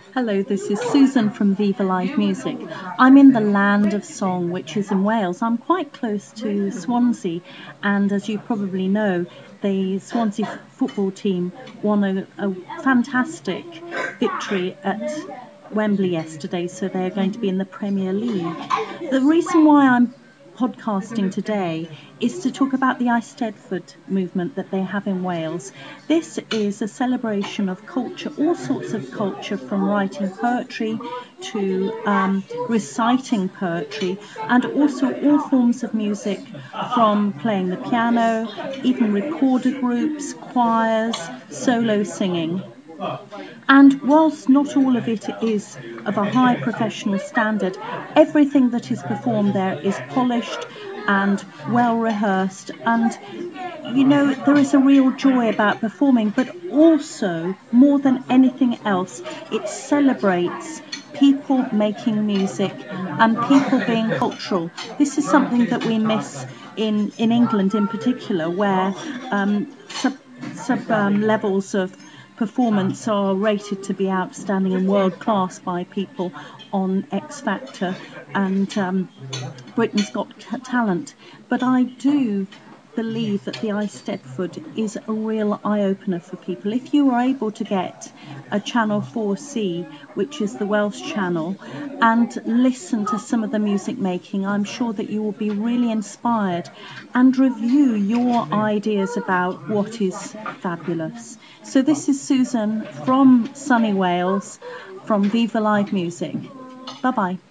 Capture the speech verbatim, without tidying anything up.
Hello, this is Susan from Viva Live Music. I'm in the land of song, which is in Wales. I'm quite close to Swansea, and as you probably know, the Swansea f- football team won a, a fantastic victory at Wembley yesterday, so they're going to be in the Premier League. The reason why I'm podcasting today is to talk about the Eisteddfod movement that they have in Wales. This is a celebration of culture, all sorts of culture, from writing poetry to um, reciting poetry, and also all forms of music, from playing the piano, even recorder groups, choirs, solo singing. And whilst not all of it is of a high professional standard, everything that is performed there is polished and well rehearsed. And, you know, there is a real joy about performing, but also, more than anything else, it celebrates people making music and people being cultural. This is something that we miss in, in England in particular, where um, sub, sub um, levels of performance are rated to be outstanding and world class by people on X Factor and um, Britain's Got Talent. But I do believe that the Eisteddfod is a real eye-opener for people. If you are able to get a Channel four C, which is the Welsh channel, and listen to some of the music making, I'm sure that you will be really inspired and review your ideas about what is fabulous. So this is Susan from sunny Wales, from Viva Live Music. Bye bye.